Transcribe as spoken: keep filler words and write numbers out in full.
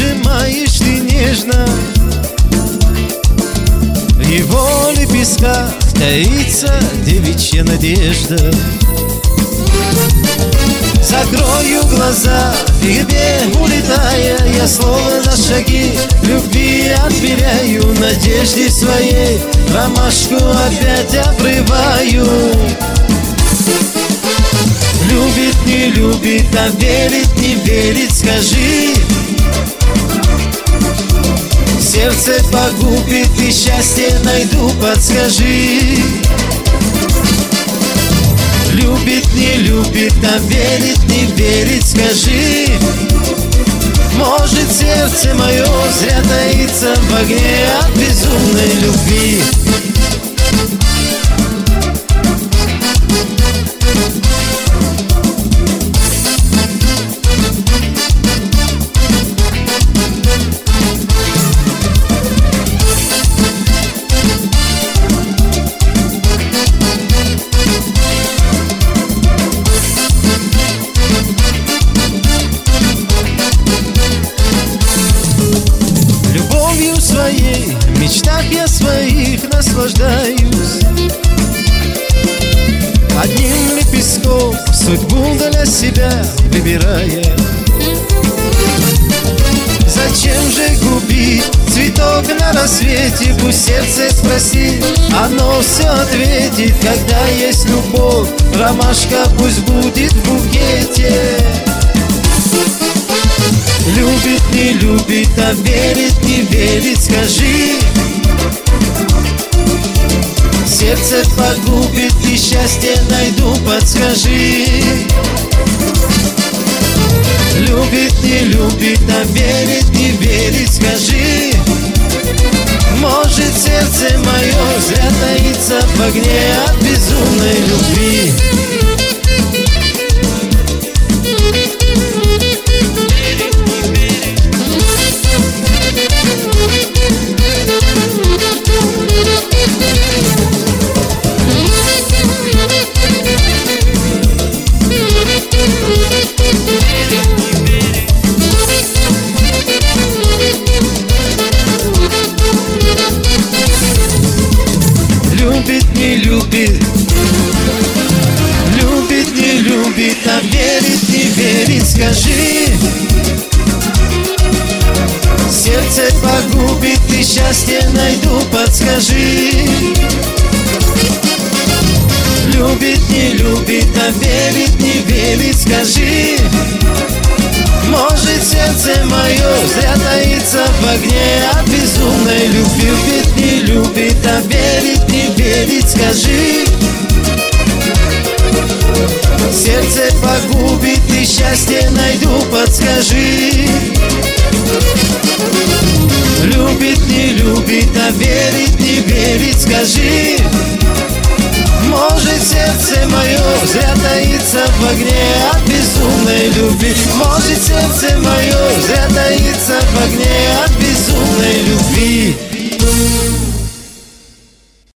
сжимаешь ты нежно, в его лепестках таится девичья надежда. Закрою глаза, и тебе улетая, я словно шаги любви отмеряю, надежде своей ромашку опять обрываю. Любит, не любит, а верит, не верит, скажи. Сердце погубит и счастье найду, подскажи. Любит, не любит, а верит, не верит, скажи. Может, сердце мое зря таится в огне от безумной любви. В мечтах я своих наслаждаюсь, одним лепестком судьбу для себя выбирая. Зачем же губить цветок на рассвете? Пусть сердце спросит, оно все ответит. Когда есть любовь, ромашка пусть будет в букете. Любит, не любит, а верит, не верит, скажи. Сердце погубит и счастье найду, подскажи. Любит, не любит, а верит, не верит, скажи. Может, сердце мое зря таится в огне от безумной любви. Любит, не любит, любит, не любит, а верит, не верит, скажи. Сердце погубит и счастье найду, подскажи. Любит, не любит, а верит, не верит, скажи. Может, сердце мое зря таится в огне от безумной любви. Любит, не любит, а верит, не верит, скажи. Сердце погубит и счастье найду, подскажи. Любит, не любит, а верит, не верит, скажи. Может, сердце мое зря таится в огне от безумной любви. Может, сердце мое зря таится в огне от безумной любви.